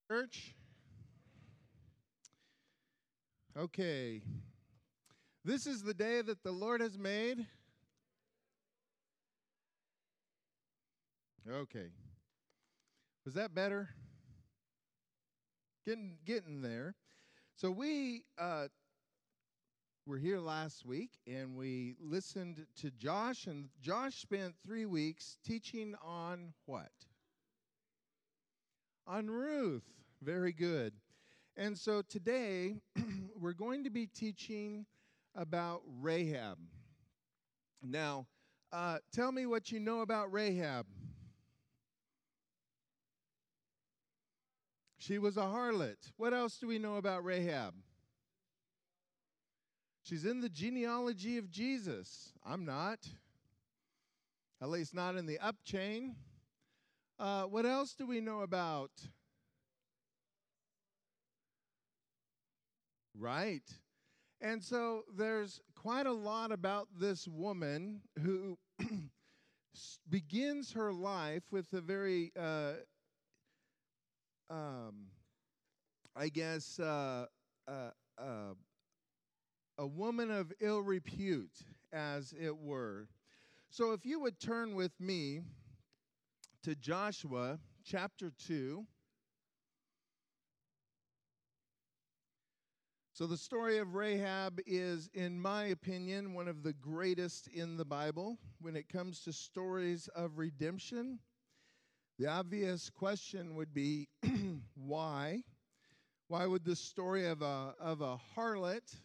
Church. Okay. This is the day that the Lord has made. Okay. Was that better? Getting there. So we were here last week and we listened to Josh, and Josh spent 3 weeks teaching on what? On Ruth. Very good. And so today we're going to be teaching about Rahab. Now, tell me what you know about Rahab. She was a harlot. What else do we know about Rahab? She's in the genealogy of Jesus. I'm not. At least not in the up chain. What else do we know about? Right. And so there's quite a lot about this woman who begins her life with a very, I guess, a woman of ill repute, as it were. So if you would turn with me to Joshua chapter 2. So the story of Rahab is, in my opinion, one of the greatest in the Bible when it comes to stories of redemption. The obvious question would be, why? Why would the story of a harlot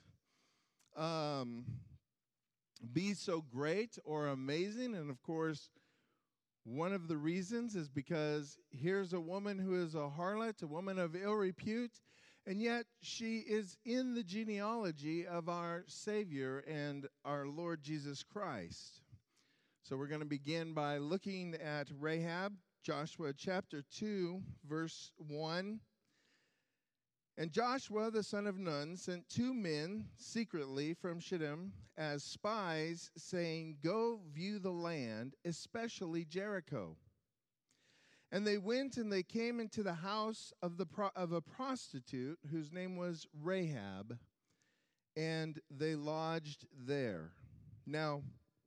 be so great or amazing? And of course, one of the reasons is because here's a woman who is a harlot, a woman of ill repute, and yet she is in the genealogy of our Savior and our Lord Jesus Christ. So we're going to begin by looking at Rahab, Joshua chapter 2, verse 1. And Joshua the son of Nun sent 2 men secretly from Shittim as spies, saying, "Go view the land, especially Jericho." And they went and they came into the house of a prostitute whose name was Rahab, and they lodged there. Now,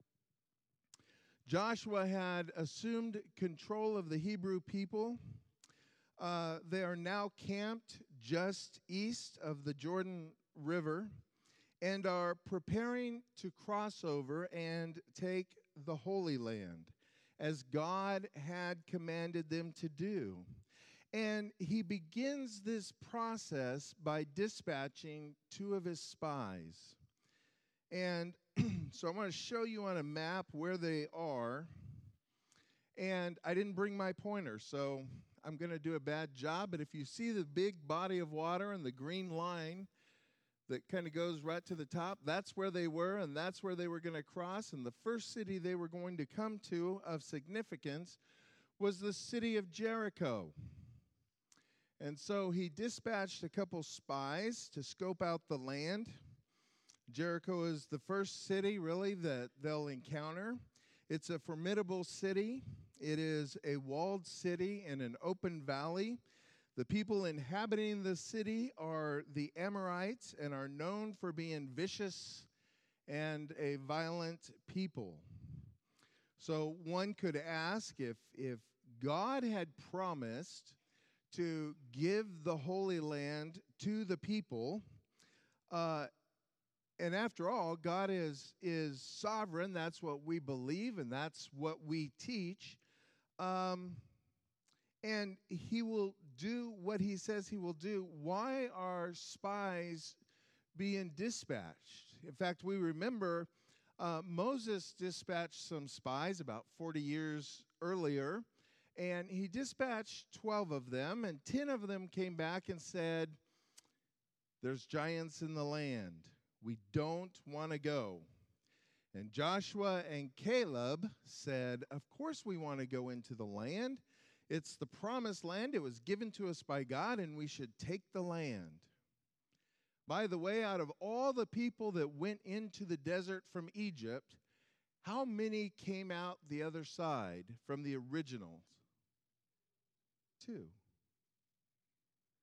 Joshua had assumed control of the Hebrew people. They are now camped just east of the Jordan River and are preparing to cross over and take the Holy Land, as God had commanded them to do. And he begins this process by dispatching 2 of his spies. And so I want to show you on a map where they are. And I didn't bring my pointer, so I'm going to do a bad job. But if you see the big body of water and the green line that kind of goes right to the top, that's where they were, and that's where they were going to cross. And the first city they were going to come to of significance was the city of Jericho. And so he dispatched a couple spies to scope out the land. Jericho is the first city, really, that they'll encounter. It's a formidable city. It is a walled city in an open valley. The people inhabiting the city are the Amorites and are known for being vicious and a violent people. So one could ask if God had promised to give the Holy Land to the people, and after all, God is sovereign. That's what we believe, and that's what we teach. And he will do what he says he will do. Why are spies being dispatched? In fact, we remember Moses dispatched some spies about 40 years earlier, and he dispatched 12 of them, and 10 of them came back and said, "There's giants in the land. We don't want to go." And Joshua and Caleb said, "Of course we want to go into the land. It's the promised land. It was given to us by God, and we should take the land." By the way, out of all the people that went into the desert from Egypt, how many came out the other side from the originals? 2.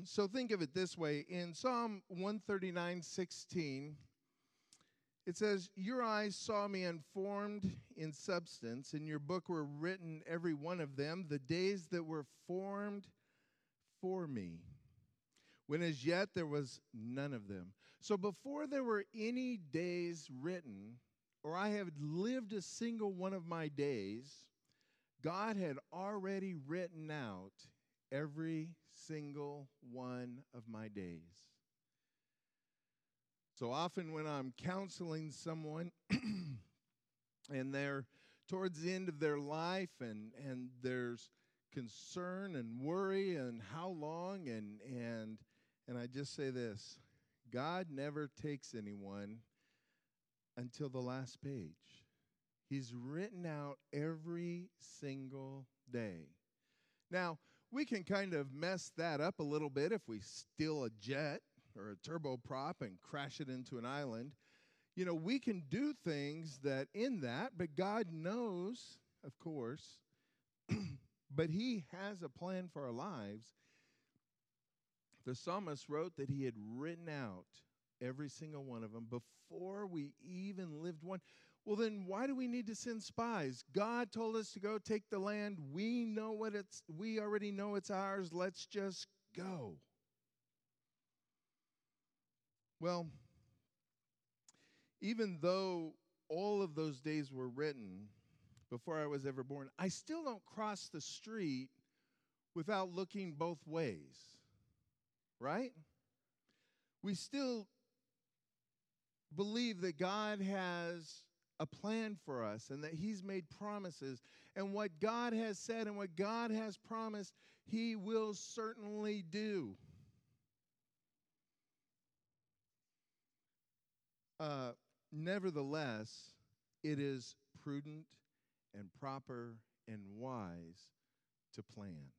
So think of it this way. In Psalm 139:16, it says, "Your eyes saw me unformed in substance. In your book were written, every one of them, the days that were formed for me, when as yet there was none of them." So before there were any days written, or I had lived a single one of my days, God had already written out every single one of my days. So often when I'm counseling someone and they're towards the end of their life and there's concern and worry and how long and I just say this: God never takes anyone until the last page. He's written out every single day. Now, we can kind of mess that up a little bit if we steal a jet or a turboprop and crash it into an island. You know, we can do things that in that, but God knows, of course, but He has a plan for our lives. The psalmist wrote that he had written out every single one of them before we even lived one. Well, then why do we need to send spies? God told us to go take the land. We already know it's ours. Let's just go. Well, even though all of those days were written before I was ever born, I still don't cross the street without looking both ways, right? We still believe that God has a plan for us and that He's made promises. And what God has said and what God has promised, He will certainly do. Nevertheless, it is prudent and proper and wise to plan.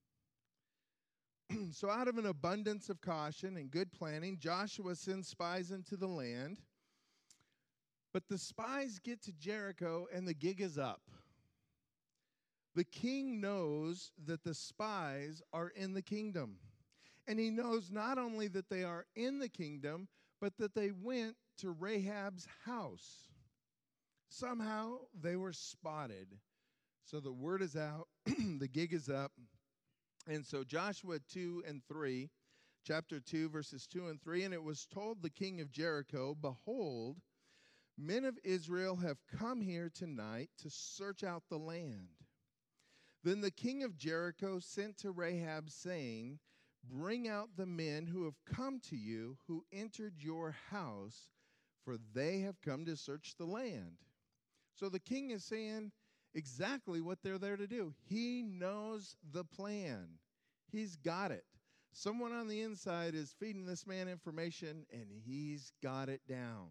So out of an abundance of caution and good planning, Joshua sends spies into the land. But the spies get to Jericho and the gig is up. The king knows that the spies are in the kingdom. And he knows not only that they are in the kingdom, but that they went to Rahab's house. Somehow they were spotted. So the word is out, the gig is up. And so Joshua 2 and 3, chapter 2, verses 2 and 3, "And it was told the king of Jericho, Behold, men of Israel have come here tonight to search out the land. Then the king of Jericho sent to Rahab, saying, Bring out the men who have come to you, who entered your house, for they have come to search the land." So the king is saying exactly what they're there to do. He knows the plan. He's got it. Someone on the inside is feeding this man information, and he's got it down.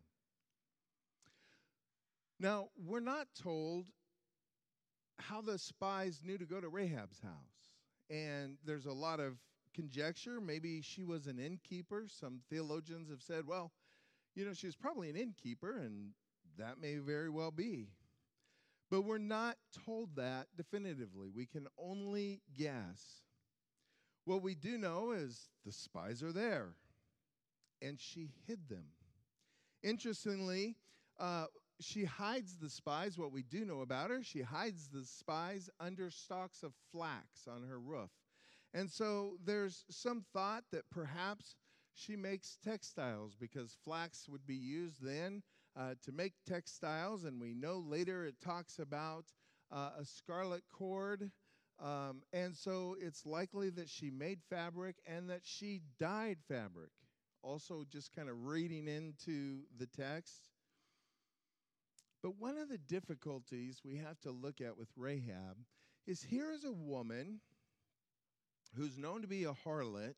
Now, we're not told how the spies knew to go to Rahab's house. And there's a lot of conjecture. Maybe she was an innkeeper. Some theologians have said, well, you know, she was probably an innkeeper, and that may very well be. But we're not told that definitively. We can only guess. What we do know is the spies are there, and she hid them. Interestingly, she hides the spies. What we do know about her, she hides the spies under stalks of flax on her roof. And so there's some thought that perhaps she makes textiles, because flax would be used then to make textiles. And we know later it talks about a scarlet cord. And so it's likely that she made fabric and that she dyed fabric. Also just kind of reading into the text. But one of the difficulties we have to look at with Rahab is here is a woman who's known to be a harlot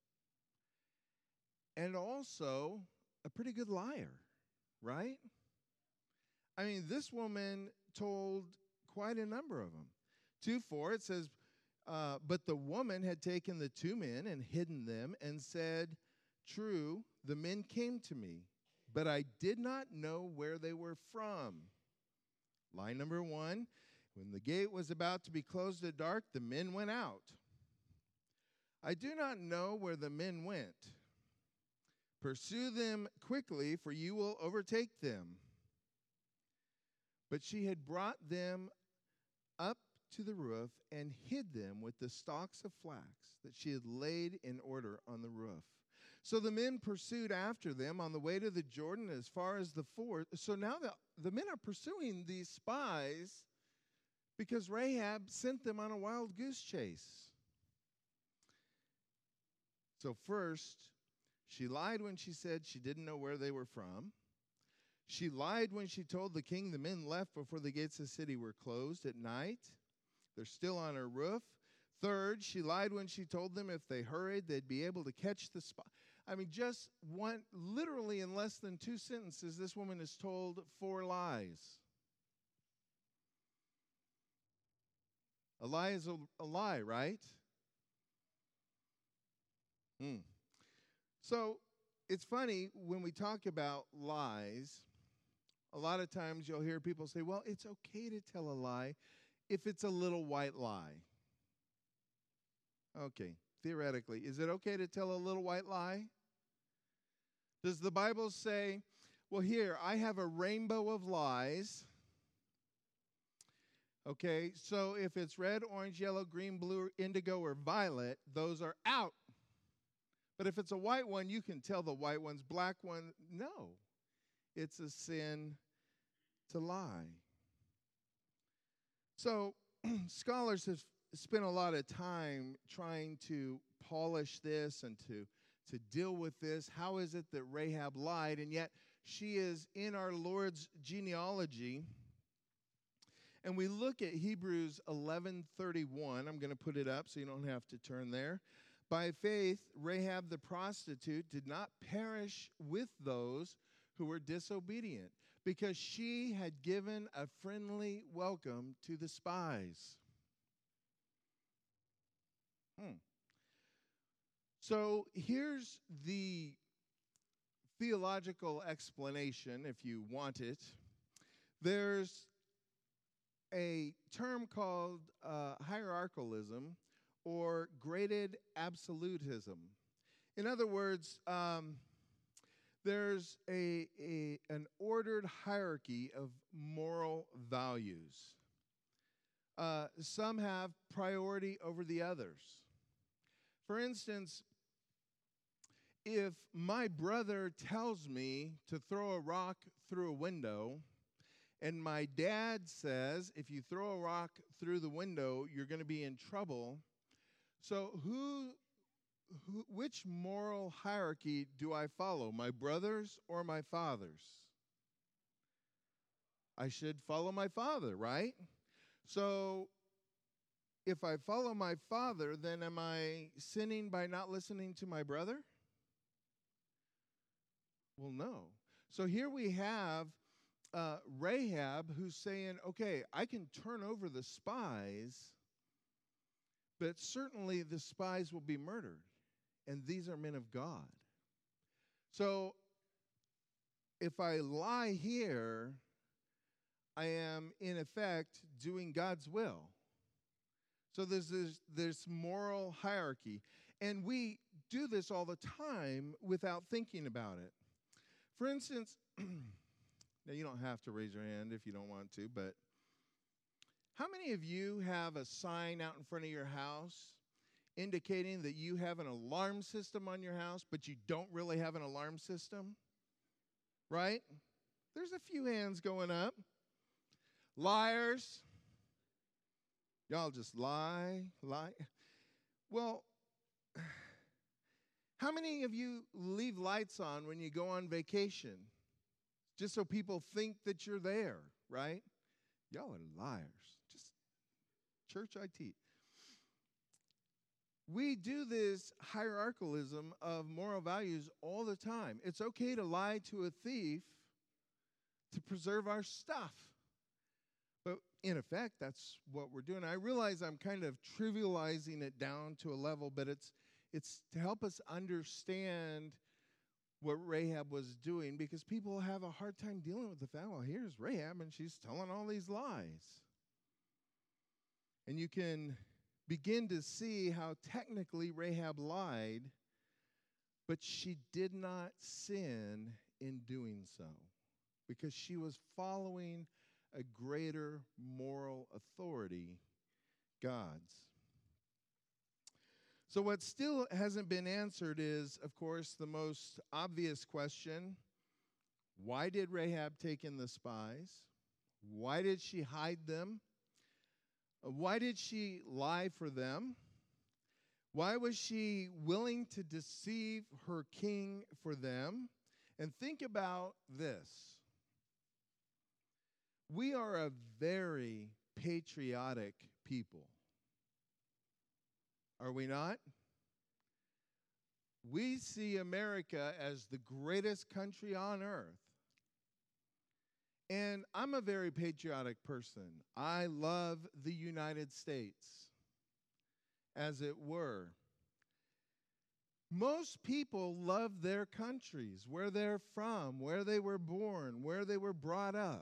and also a pretty good liar, right? I mean, this woman told quite a number of them. 2:4, it says, but the woman had taken the two men and hidden them and said, True, the men came to me, but I did not know where they were from. Line number 1, when the gate was about to be closed at dark, the men went out. I do not know where the men went. Pursue them quickly, for you will overtake them. But she had brought them up to the roof and hid them with the stalks of flax that she had laid in order on the roof. So the men pursued after them on the way to the Jordan as far as the ford. So now the men are pursuing these spies because Rahab sent them on a wild goose chase. So first, she lied when she said she didn't know where they were from. She lied when she told the king the men left before the gates of the city were closed at night. They're still on her roof. Third, she lied when she told them if they hurried, they'd be able to catch the spy. I mean, just one, literally in less than 2 sentences, this woman is told 4 lies. A lie is a lie, right? So it's funny when we talk about lies, a lot of times you'll hear people say, well, it's okay to tell a lie if it's a little white lie. Okay, theoretically, is it okay to tell a little white lie? Does the Bible say, well, here, I have a rainbow of lies. Okay, so if it's red, orange, yellow, green, blue, indigo, or violet, those are out. But if it's a white one, you can tell the white one's black one. No, it's a sin to lie. So scholars have spent a lot of time trying to polish this and to deal with this. How is it that Rahab lied? And yet she is in our Lord's genealogy. And we look at Hebrews 11:31. I'm going to put it up so you don't have to turn there. By faith, Rahab the prostitute did not perish with those who were disobedient, because she had given a friendly welcome to the spies. So here's the theological explanation, if you want it. There's a term called hierarchicalism, or graded absolutism. In other words, there's an ordered hierarchy of moral values. Some have priority over the others. For instance, if my brother tells me to throw a rock through a window, and my dad says, if you throw a rock through the window, you're going to be in trouble. So which moral hierarchy do I follow, my brother's or my father's? I should follow my father, right? So if I follow my father, then am I sinning by not listening to my brother? Well, no. So here we have Rahab who's saying, okay, I can turn over the spies, but certainly the spies will be murdered. And these are men of God. So if I lie here, I am in effect doing God's will. So there's this moral hierarchy. And we do this all the time without thinking about it. For instance, now you don't have to raise your hand if you don't want to, but how many of you have a sign out in front of your house indicating that you have an alarm system on your house, but you don't really have an alarm system? Right? There's a few hands going up. Liars. Y'all just lie. Well, how many of you leave lights on when you go on vacation just so people think that you're there, right? Y'all are liars. Just church IT. We do this hierarchicalism of moral values all the time. It's okay to lie to a thief to preserve our stuff. But in effect, that's what we're doing. I realize I'm kind of trivializing it down to a level, but it's to help us understand what Rahab was doing, because people have a hard time dealing with the fact, well, here's Rahab, and she's telling all these lies. And you can begin to see how technically Rahab lied, but she did not sin in doing so because she was following a greater moral authority, God's. So what still hasn't been answered is, of course, the most obvious question. Why did Rahab take in the spies? Why did she hide them? Why did she lie for them? Why was she willing to deceive her king for them? And think about this. We are a very patriotic people. Are we not? We see America as the greatest country on earth. And I'm a very patriotic person. I love the United States, as it were. Most people love their countries, where they're from, where they were born, where they were brought up.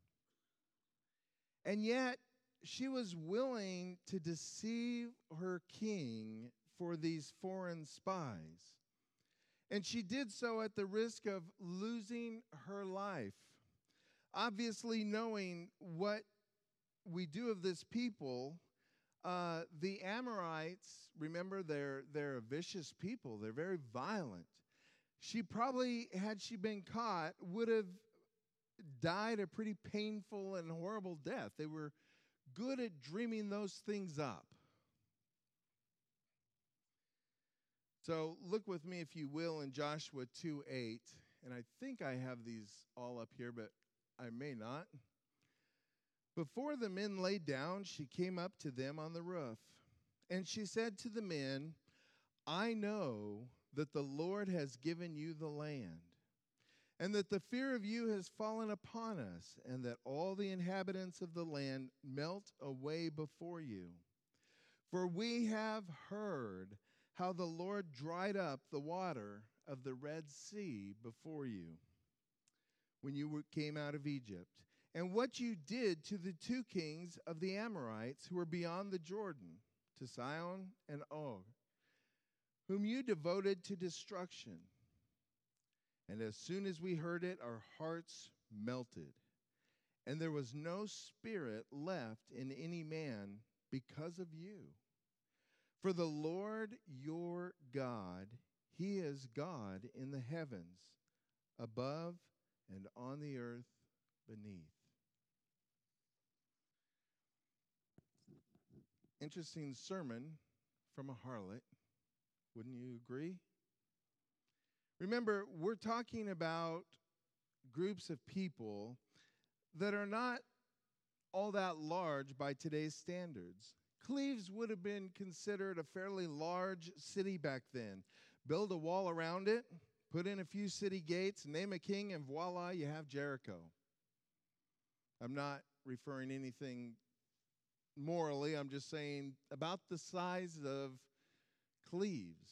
And yet, she was willing to deceive her king for these foreign spies. And she did so at the risk of losing her life. Obviously, knowing what we do of this people, the Amorites, remember, they're a vicious people. They're very violent. She probably, had she been caught, would have died a pretty painful and horrible death. They were good at dreaming those things up. So look with me, if you will, in Joshua 2:8. And I think I have these all up here, but I may not. Before the men lay down, she came up to them on the roof. And she said to the men, I know that the Lord has given you the land, and that the fear of you has fallen upon us, and that all the inhabitants of the land melt away before you. For we have heard how the Lord dried up the water of the Red Sea before you when you came out of Egypt, and what you did to the two kings of the Amorites who were beyond the Jordan, to Sihon and Og, whom you devoted to destruction. And as soon as we heard it, our hearts melted, and there was no spirit left in any man because of you. For the Lord your God, he is God in the heavens, above and on the earth beneath. Interesting sermon from a harlot. Wouldn't you agree? Remember, we're talking about groups of people that are not all that large by today's standards. Cleves would have been considered a fairly large city back then. Build a wall around it, put in a few city gates, name a king, and voila, you have Jericho. I'm not referring anything morally. I'm just saying about the size of Cleves.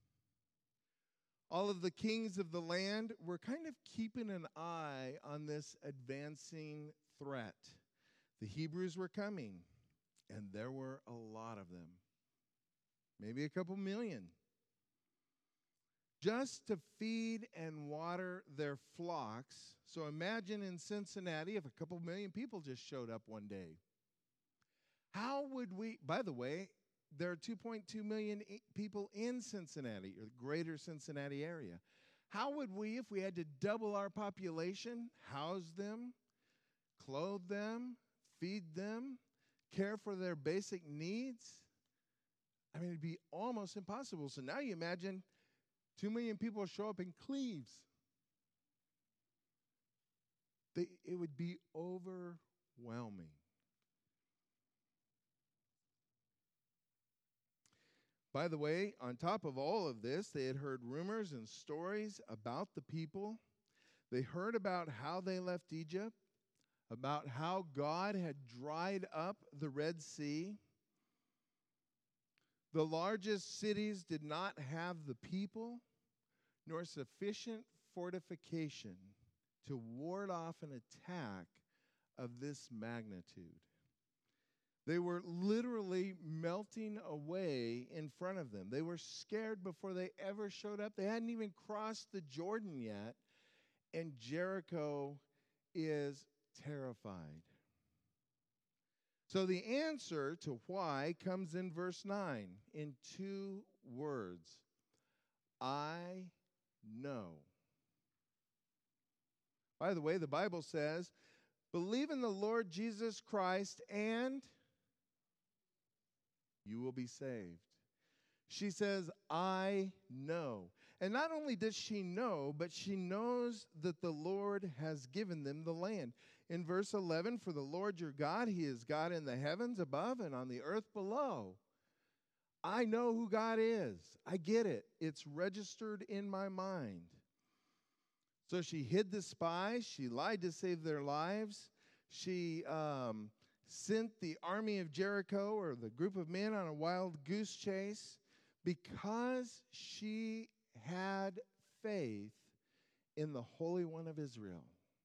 All of the kings of the land were kind of keeping an eye on this advancing threat. The Hebrews were coming, and there were a lot of them, maybe a couple million, just to feed and water their flocks. So imagine in Cincinnati if a couple million people just showed up one day. How would we, by the way, there are 2.2 million people in Cincinnati, or the greater Cincinnati area. How would we, if we had to double our population, house them, clothe them, feed them, care for their basic needs? I mean, it'd be almost impossible. So now you imagine 2 million people show up in Cleves. It would be overwhelming. By the way, on top of all of this, they had heard rumors and stories about the people. They heard about how they left Egypt, about how God had dried up the Red Sea. The largest cities did not have the people nor sufficient fortification to ward off an attack of this magnitude. They were literally melting away in front of them. They were scared before they ever showed up. They hadn't even crossed the Jordan yet, and Jericho is terrified. So the answer to why comes in verse 9 in 2 words. I know. By the way, the Bible says, believe in the Lord Jesus Christ and you will be saved. She says, I know. And not only does she know, but she knows that the Lord has given them the land. In verse 11, for the Lord your God, he is God in the heavens above and on the earth below. I know who God is. I get it. It's registered in my mind. So she hid the spies. She lied to save their lives. She sent the army of Jericho, or the group of men, on a wild goose chase because she had faith in the Holy One of Israel.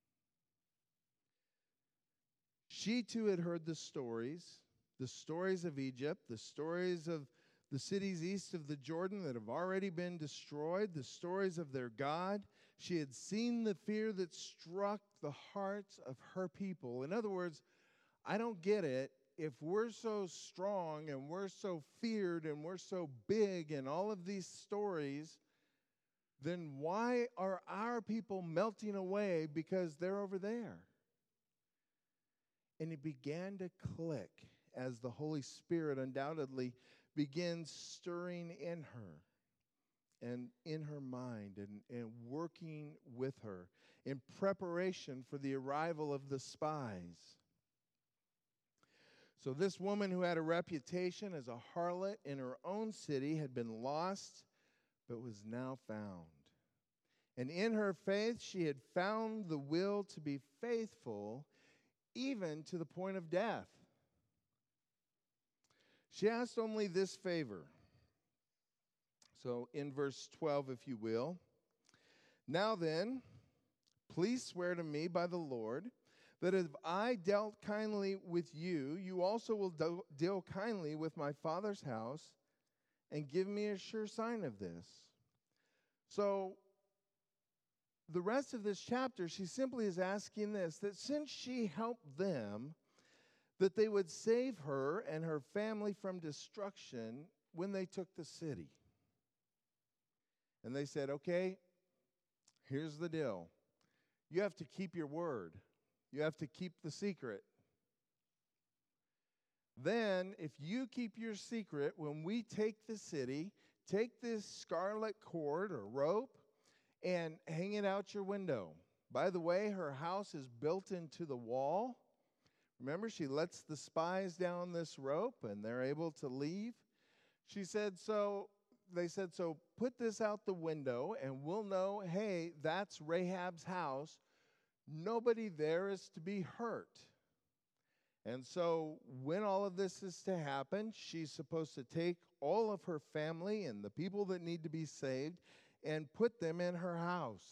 She too had heard the stories of Egypt, the stories of the cities east of the Jordan that have already been destroyed, the stories of their God. She had seen the fear that struck the hearts of her people. In other words, I don't get it. If we're so strong and we're so feared and we're so big in all of these stories, then why are our people melting away because they're over there? And it began to click as the Holy Spirit undoubtedly begins stirring in her and in her mind and working with her in preparation for the arrival of the spies. So this woman who had a reputation as a harlot in her own city had been lost, but was now found. And in her faith, she had found the will to be faithful even to the point of death. She asked only this favor. So in verse 12, if you will, now then, please swear to me by the Lord that if I dealt kindly with you, you also will deal kindly with my father's house, and give me a sure sign of this. So the rest of this chapter, she simply is asking this, that since she helped them, that they would save her and her family from destruction when they took the city. And they said, okay, here's the deal. You have to keep your word. You have to keep the secret. Then, if you keep your secret, when we take the city, take this scarlet cord or rope and hang it out your window. By the way, her house is built into the wall. Remember, she lets the spies down this rope and they're able to leave. They said, so put this out the window and we'll know, hey, that's Rahab's house. Nobody there is to be hurt. And so when all of this is to happen, she's supposed to take all of her family and the people that need to be saved and put them in her house.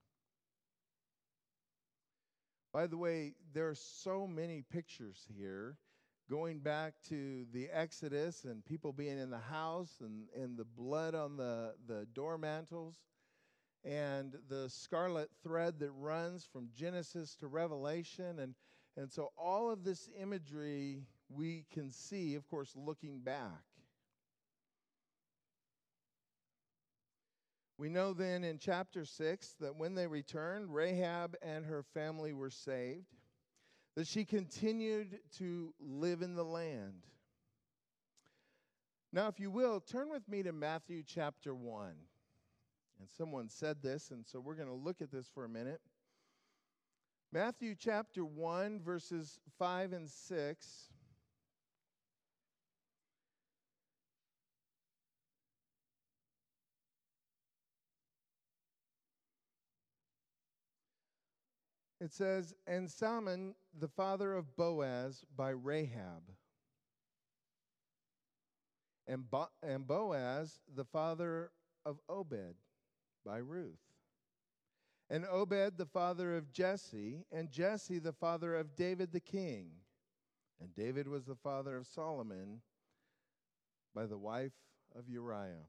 By the way, there are so many pictures here going back to the Exodus and people being in the house and the blood on the door mantles and the scarlet thread that runs from Genesis to Revelation. And so all of this imagery we can see, of course, looking back. We know then in chapter 6 that when they returned, Rahab and her family were saved, that she continued to live in the land. Now, if you will, turn with me to Matthew chapter 1. And someone said this, and so we're going to look at this for a minute. Matthew chapter 1, verses 5 and 6. It says, and Salmon, the father of Boaz, by Rahab. And Boaz, the father of Obed, by Ruth. And Obed, the father of Jesse, and Jesse, the father of David the king. And David was the father of Solomon by the wife of Uriah.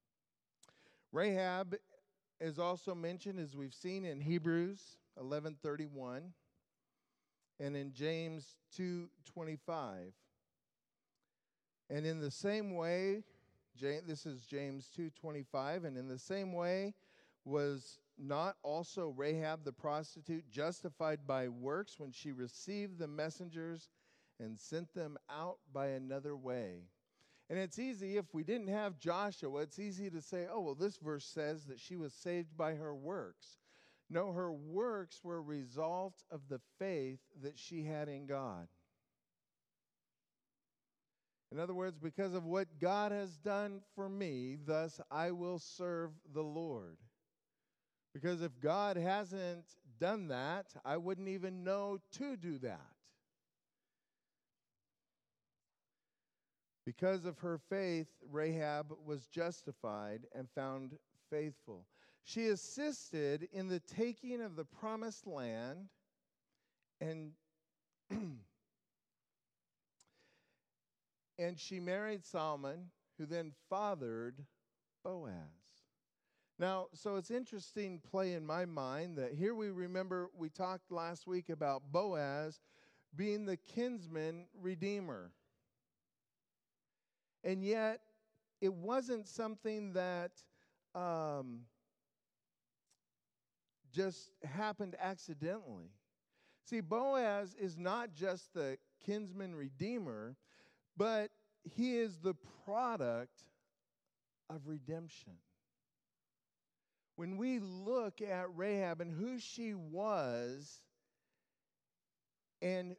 Rahab is also mentioned, as we've seen, in Hebrews 11:31 and in James 2:25. And in the same way, this is James 2:25, and in the same way was not also Rahab the prostitute justified by works when she received the messengers and sent them out by another way? And it's easy, if we didn't have Joshua, it's easy to say, oh, well, this verse says that she was saved by her works. No, her works were a result of the faith that she had in God. In other words, because of what God has done for me, thus I will serve the Lord. Because if God hasn't done that, I wouldn't even know to do that. Because of her faith, Rahab was justified and found faithful. She assisted in the taking of the promised land and and she married Solomon, who then fathered Boaz. Now, so it's interesting play in my mind that here we remember we talked last week about Boaz being the kinsman redeemer. And yet, it wasn't something that just happened accidentally. See, Boaz is not just the kinsman redeemer, but he is the product of redemption. When we look at Rahab and who she was when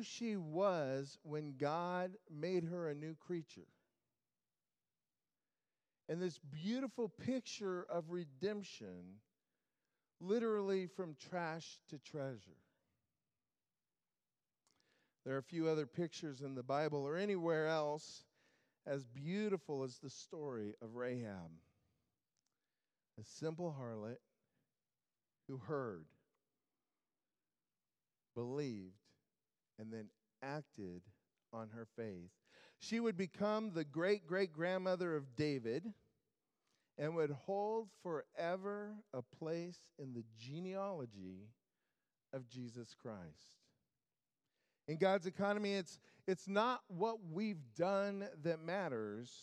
God made her a new creature, and this beautiful picture of redemption, literally from trash to treasure. There are a few other pictures in the Bible or anywhere else as beautiful as the story of Rahab, a simple harlot who heard, believed, and then acted on her faith. She would become the great-great-grandmother of David and would hold forever a place in the genealogy of Jesus Christ. In God's economy, it's not what we've done that matters.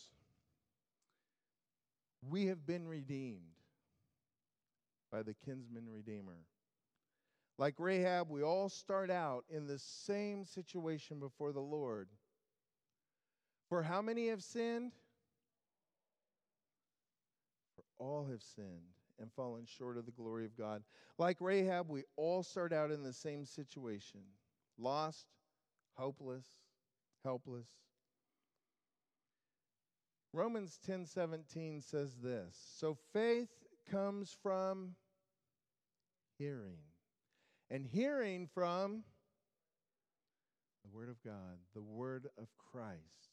We have been redeemed by the kinsman redeemer. Like Rahab, we all start out in the same situation before the Lord. For how many have sinned? For all have sinned and fallen short of the glory of God. Like Rahab, we all start out in the same situation. Lost, hopeless, helpless. Romans 10:17 says this, so faith comes from hearing, and hearing from the Word of God, the Word of Christ,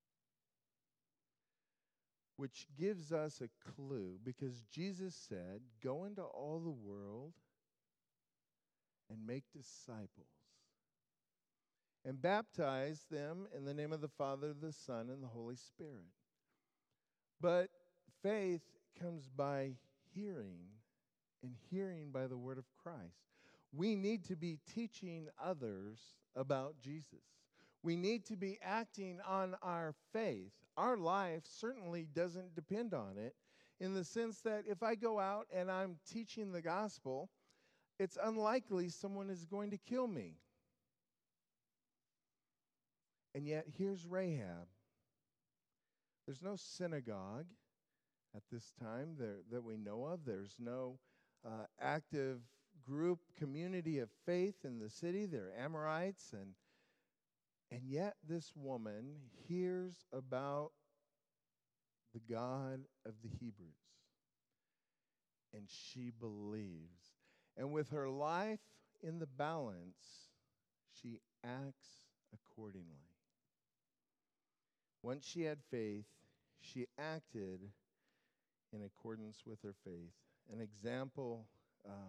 which gives us a clue, because Jesus said, go into all the world and make disciples and baptize them in the name of the Father, the Son, and the Holy Spirit. But faith comes by hearing, and hearing by the word of Christ. We need to be teaching others about Jesus. We need to be acting on our faith. Our life certainly doesn't depend on it, in the sense that if I go out and I'm teaching the gospel, it's unlikely someone is going to kill me. And yet, here's Rahab. There's no synagogue at this time that we know of. There's no active group, community of faith in the city. They're Amorites. And yet, this woman hears about the God of the Hebrews. And she believes. And with her life in the balance, she acts accordingly. Once she had faith, she acted in accordance with her faith. An example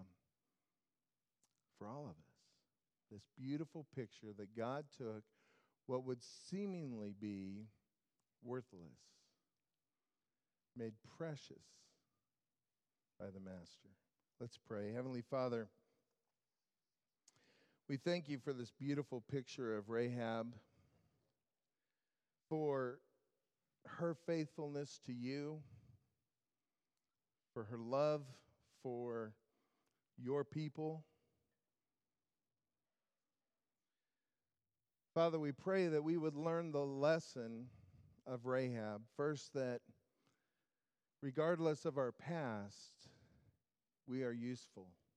for all of us. This beautiful picture that God took what would seemingly be worthless, made precious by the Master. Let's pray. Heavenly Father, we thank you for this beautiful picture of Rahab, for her faithfulness to you, for her love for your people. Father, we pray that we would learn the lesson of Rahab. First, that regardless of our past, we are useful.